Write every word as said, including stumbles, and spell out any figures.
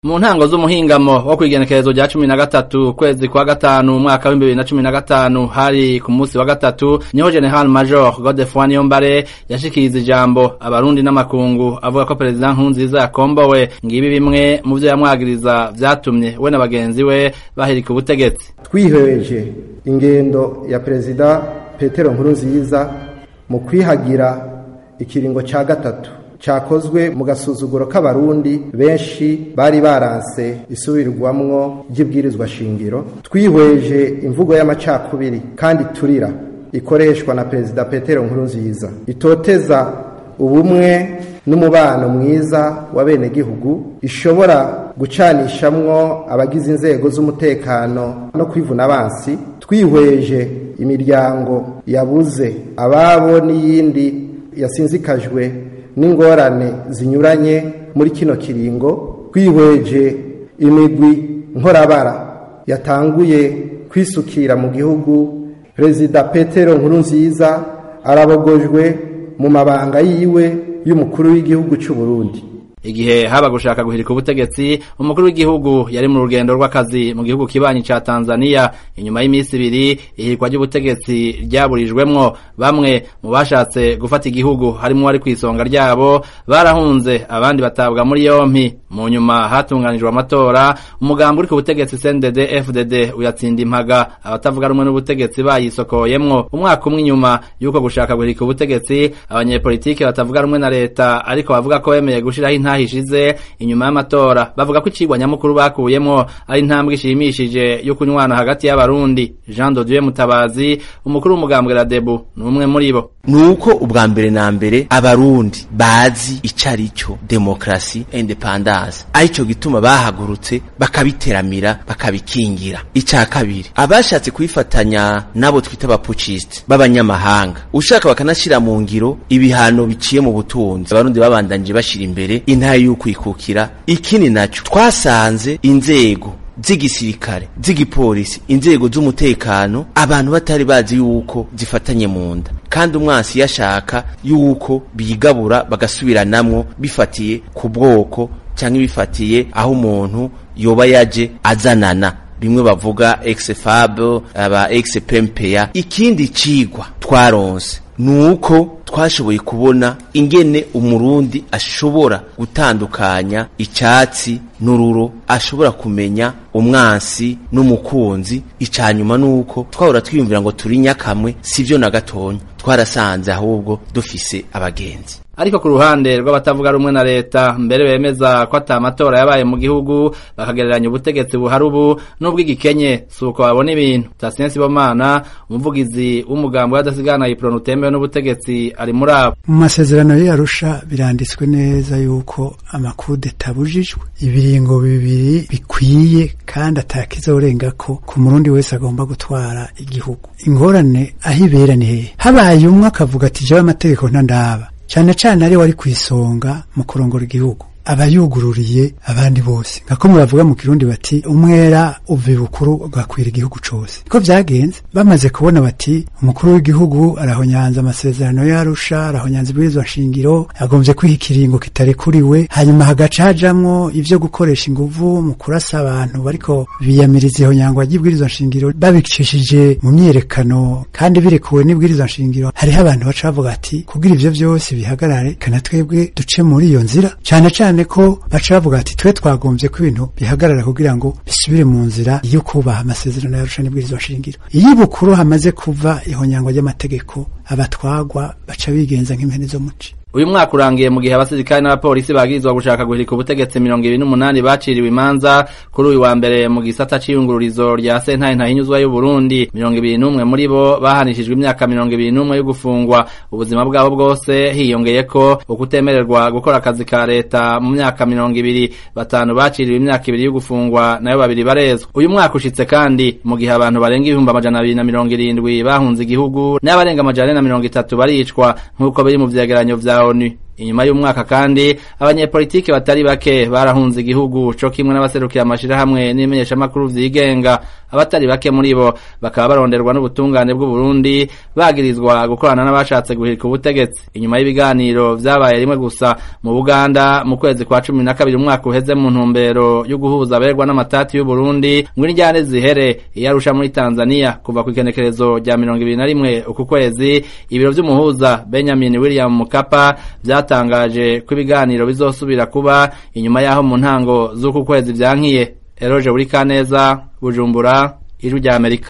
Mu ntango z'umuhingamo wo kwigenekerezo rya cumi na gatatu kwezi kwa gatanu umwaka wa bibiri na cumi na gatanu hari ku munsi wa gatatu niho General Major Godefroid Niyombare yashikiriza ijambo abarundi n'amakungu avuga ko President Nkurunziza yakombowe ngibi bimwe mu vyo yamwagiriza vyatumye we n'abagenzi we bahirika ubutegetsi. Twihweje ingendo ya President Petero Nkurunziza mu kwihagira ikiringo ca gatatu cakozwe mu gasuzuguro k'abarundi benshi bari baranse isubirwamwo ry'ibwirizwa shingiro, twihweje imvugo y'amacakubiri kandi turira ikoreshwa na Perezida Petero Nkurunziza itoteza ubumwe n'umubano mwiza wa bene gihugu, ishobora gucanishamwo abagize inzego z'umutekano no kwivuna abansi, twihweje imiryango yabuze ababo n'iyindi yasinzikajwe n'ingorane zinyuranye muri kino kiringo, twihweje imigwi nkorabara yatanguye kwisukira mu gihugu. Perezida Petero Nkurunziza arabogojwe mu mabanga yiwe y'umukuru w'igihugu cy'u Burundi. Igihe haba gushaka guhirika ubutegetsi, umukuru w'igihugu yari mu rugendo rw'akazi mu gihugu kibanyi ca Tanzania. Inyuma y'imisi ibiri ihirikwa ry'ubutegetsi ryaburijwemwo, bamwe mu bashatse gufata igihugu harimo wari kwisonga ryabo barahunze, abandi batabwa muri yompi. Mu nyuma hatunganijwe amatora, umugambi uri ku butegetsi C N D D F D D uyatsinda impaga, abatavuga rumwe n'ubutegetsi bayisokoyemwo. Umwaka umwe inyuma yuko gushaka guhirika ubutegetsi, abanyepolitike batavuga rumwe na leta ariko bavuga ko bemeye gushiraho intahishize inyuma y'amatora, bavuga ko icigwa nyamukuru bakuyemwo ari intambwe ishimishije yo kunywana hagati y'abarundi. Jean de Dieu Mutabazi, umukuru w'umugambwe Radebu, n'umwe muri bo. Nuko ubwa mbere na mbere abarundi bazi icarico demokrasi independence, arico gituma bahagurutse bakabiteramira bakabikingira. Ica kabiri, abashatse kwifatanya nabo twita abapuciste b'abanyamahanga, ushaka bakanashira mu ngiro ibihano biciye mu butunzi, abarundi babandanje bashira imbere intaye y'ukwikukira. Ikini naco twasanze inzego z'igisirikare, z'igipolisi, inzego z'umutekano abantu batari bazi yuko zifatanye mu nda, kandi umwansi yashaka yuko bigabura bagasubiranamwo bifatiye ku bwoko cyangwa bifatiye aho umuntu yoba yaje azanana, bimwe bavuga ex-fab aba ex-pempeya. Ikindi cigwa twaronse nuko twashoboye kubona ingene umurundi ashobora gutandukanya icyatsi n'ururo, ashobora kumenya umwansi n'umukunzi. Icanyuma nuko twahora twiyumvira ngo turi nyakamwe, sivyo na gatonya, twarasanze ahubwo dufise abagenzi. Ariko ku ruhande rw'abatavuga rumwe na leta, mbere bemeza ko ata amatora yabaye mu gihugu, bakagereranya ubutegetsi buhari ubu n'ubw'igikenye, suko babona ibintu. Tasien Sibomana, umuvugizi w'umugambi w'adasigana Ipronu utemewe n'ubutegetsi, ari muri abo. Mu masezerano y'Arusha biranditswe neza yuko amakude tabujijwe, ibiringo bibiri bikwiye kandi atakiza urenga ko ku murundi wese agomba gutwara igihugu. Ingorane ahibera ni hehe? Habaye umwe akavuga ati jewe amategeko ntandaba, cyane cyane ari wari kwisonga mu kurongora igihugu, abayugururiye abandi bose. Ngako muravuga mu Kirundi bati umwera uvi bukuru ugakwira igihugu cose. Ko vyagenze bamaze kubona bati umukuru w'igihugu arahonyanza amasezerano y'Arusha, arahonyanza ibwirizwa shingiro, agomvye kwihikiringo kitarekuriwe, hanyuma hagaca hajamwo ivyo gukoresha inguvu mu kurasa abantu bariko biyamiriza ihonyangwa ry'ibwirizwa shingiro babicishije mu myerekano kandi birekuwe n'ibwirizwa shingiro. Hariho abantu baca bavuga ati kugira ivyo vyose bihagarare kana twebwe duce muri iyo nzira, cyane cyane ko baca bavuga ati twe twagombye ko ibintu bihagarara kugira ngo bisubire mu nzira yo kubaha amasezerano y'Arusha n'ibwirizwa shingiro. Iyo bukuru hamaze kuva ihonyangwa ry'amategeko, abatwagwa baca bigenza nk'impene zo muci. Uyu mwaka urangiye mu gihe abasirikare n'abapolisi bagirizwa gushaka guhirika ubutegetsi mirongo ibiri n'umunani baciriwe imanza kuri uyu wa mbere mu gisata c'iyungururizo rya sentare ntahinyuzwa y'u Burundi. mirongo ibiri n'umwe muri bo bahanishijwe imyaka mirongo ibiri n'umwe yo gufungwa ubuzima bwabo bwose, hiyongeyeko ukutemererwa gukora akazi ka leta mu myaka mirongo ibiri. Batanu baciriwe imyaka ibiri yo gufungwa, nayo babiri barezwa. Uyu mwaka ushitse kandi mu gihe abantu barenga ibihumbi amajana abiri na mirongo irindwi bahunze igihugu, n'abarenga amajana ane na mirongo itatu baricwa nk'uko biri mu vyegeranyo vya O N U. inyuma y'umwaka kandi abanyepolitike batari bake barahunze igihugu co kimwe n'abaserukira amashirahamwe n'imenyeshamakuru vyigenga. Abatari bake muri bo bakaba baronderwa n'ubutungane bw'u Burundi bagirizwa gukorana n'abashatse guhirika ubutegetsi. Inyuma y'ibiganiro vyabaye rimwe gusa mu Buganda mu kwezi kwa cumi na kabiri umwaka uheze mu ntumbero yo guhuza aberwa n'amatati y'u Burundi, ngo injyane zihere iyarusha muri Tanzania kuva ku ikenekerezo rya mirongo ibiri na rimwe uku kwezi. Ibiro vy'umuhuza Benjamin William Mkapa vyatangaje ko ibiganiro bizosubira kuba inyuma yaho mu ntango z'uku kwezi vyankiye. Eroje Urikaneza, Bujumbura, Ijwi rya Amerika.